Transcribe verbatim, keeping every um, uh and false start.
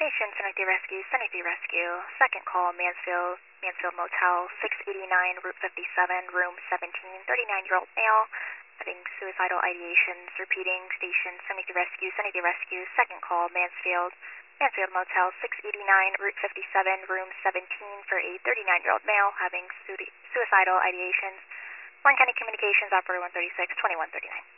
Station, seventy-three Rescue, seventy-three Rescue. Second call, Mansfield, Mansfield Motel, six eighty-nine, Route fifty-seven, room seventeen, thirty-nine-year-old male, having suicidal ideations. Repeating, Station, seventy-three Rescue, seventy-three Rescue. Second call, Mansfield, Mansfield Motel, six eighty-nine, Route fifty-seven, room seventeen, for a thirty-nine-year-old male having suicidal ideations. Warren County Communications, Operator one thirty-six, twenty-one thirty-nine.